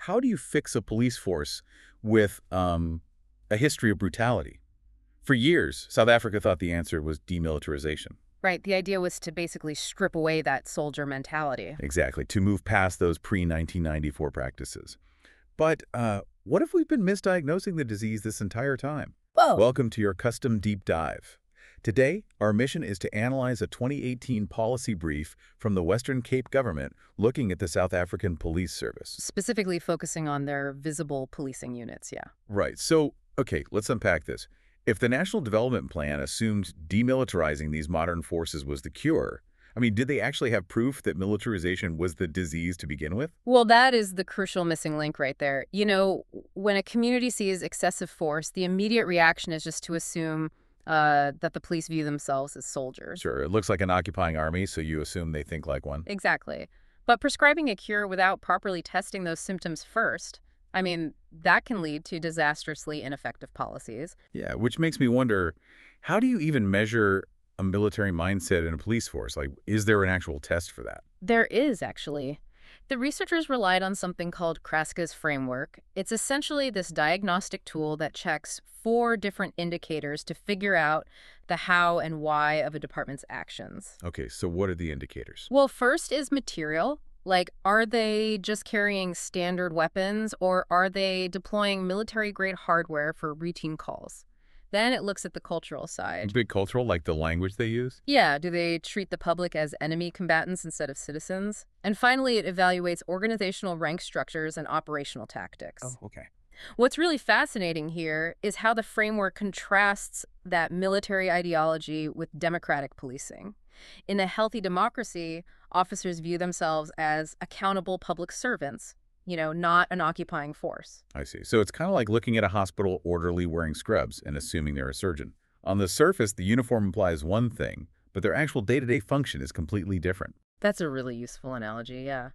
how do you fix a police force with a history of brutality? For years, South Africa thought the answer was demilitarization. Right, the idea was to basically strip away that soldier mentality. Exactly, to move past those pre-1994 practices. But what if we've been misdiagnosing the disease this entire time? Whoa! Welcome to your custom deep dive. Today, our mission is to analyze a 2018 policy brief from the Western Cape government looking at the South African Police Service. Specifically focusing on their visible policing units, yeah. Right. So, okay, let's unpack this. If the National Development Plan assumed demilitarizing these modern forces was the cure, I mean, did they actually have proof that militarization was the disease to begin with? Well, that is the crucial missing link right there. You know, when a community sees excessive force, the immediate reaction is just to assume that the police view themselves as soldiers. Sure, it looks like an occupying army, so you assume they think like one. Exactly. But prescribing a cure without properly testing those symptoms first, I mean, that can lead to disastrously ineffective policies. Yeah, which makes me wonder, how do you even measure a military mindset in a police force? Like, is there an actual test for that? There is, actually. The researchers relied on something called Kraska's framework. It's essentially this diagnostic tool that checks 4 different indicators to figure out the how and why of a department's actions. Okay, so what are the indicators? Well, first is material. Like, are they just carrying standard weapons or are they deploying military-grade hardware for routine calls? Then it looks at the cultural side. Big cultural, like the language they use? Yeah, do they treat the public as enemy combatants instead of citizens? And finally, it evaluates organizational rank structures and operational tactics. Oh, okay. What's really fascinating here is how the framework contrasts that military ideology with democratic policing. In a healthy democracy, officers view themselves as accountable public servants, you know, not an occupying force. I see. So it's kind of like looking at a hospital orderly wearing scrubs and assuming they're a surgeon. On the surface, the uniform implies one thing, but their actual day-to-day function is completely different. That's a really useful analogy, yeah.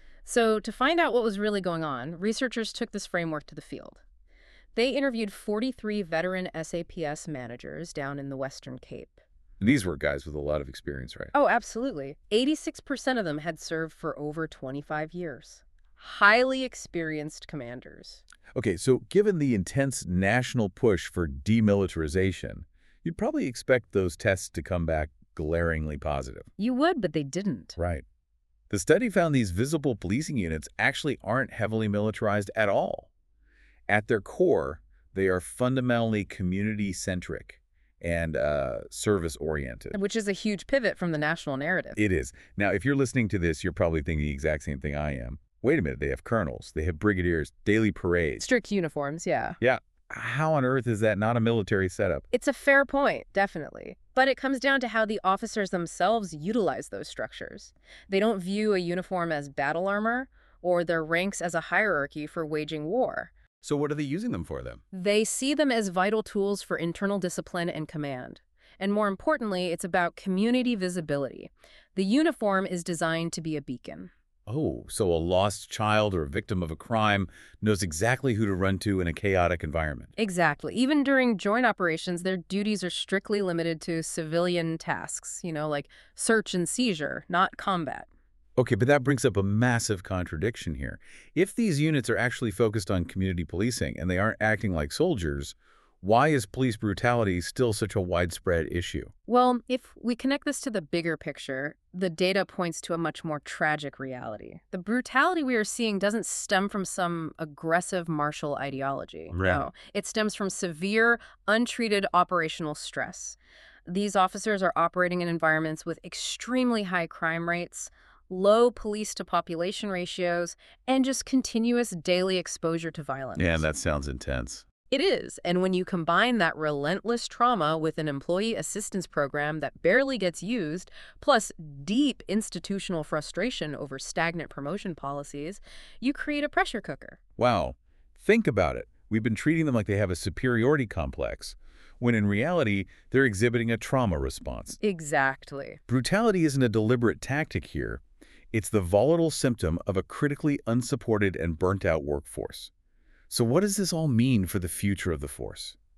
So to find out what was really going on, researchers took this framework to the field. They interviewed 43 veteran SAPS managers down in the Western Cape. These were guys with a lot of experience, right? Oh, absolutely. 86% of them had served for over 25 years. Highly experienced commanders. Okay, so given the intense national push for demilitarization, you'd probably expect those tests to come back glaringly positive. You would, but they didn't. Right. The study found these visible policing units actually aren't heavily militarized at all. At their core, they are fundamentally community-centric and service-oriented. Which is a huge pivot from the national narrative. It is. Now, if you're listening to this, you're probably thinking the exact same thing I am. Wait a minute, they have colonels, they have brigadiers, daily parades. Strict uniforms, yeah. Yeah. How on earth is that not a military setup? It's a fair point, definitely. But it comes down to how the officers themselves utilize those structures. They don't view a uniform as battle armor or their ranks as a hierarchy for waging war. So what are they using them for, then? They see them as vital tools for internal discipline and command. And more importantly, it's about community visibility. The uniform is designed to be a beacon. Oh, so a lost child or a victim of a crime knows exactly who to run to in a chaotic environment. Exactly. Even during joint operations, their duties are strictly limited to civilian tasks, you know, like search and seizure, not combat. Okay, but that brings up a massive contradiction here. If these units are actually focused on community policing and they aren't acting like soldiers, why is police brutality still such a widespread issue? Well, if we connect this to the bigger picture, the data points to a much more tragic reality. The brutality we are seeing doesn't stem from some aggressive martial ideology. Right. No, it stems from severe, untreated operational stress. These officers are operating in environments with extremely high crime rates, low police-to-population ratios, and just continuous daily exposure to violence. Yeah, that sounds intense. It is, and when you combine that relentless trauma with an employee assistance program that barely gets used, plus deep institutional frustration over stagnant promotion policies, you create a pressure cooker. Wow. Think about it. We've been treating them like they have a superiority complex, when in reality, they're exhibiting a trauma response. Exactly. Brutality isn't a deliberate tactic here. It's the volatile symptom of a critically unsupported and burnt-out workforce. So what does this all mean for the future of the force?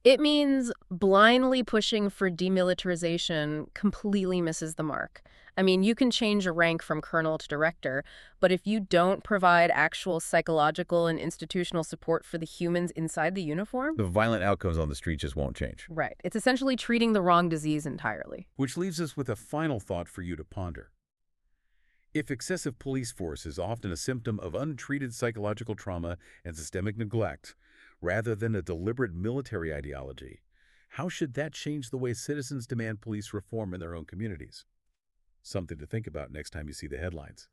It means blindly pushing for demilitarization completely misses the mark. I mean, you can change a rank from colonel to director, but if you don't provide actual psychological and institutional support for the humans inside the uniform, The violent outcomes on the street just won't change. right, it's essentially treating the wrong disease entirely. Which leaves us with a final thought for you to ponder. If excessive police force is often a symptom of untreated psychological trauma and systemic neglect, rather than a deliberate military ideology, how should that change the way citizens demand police reform in their own communities? Something to think about next time you see the headlines.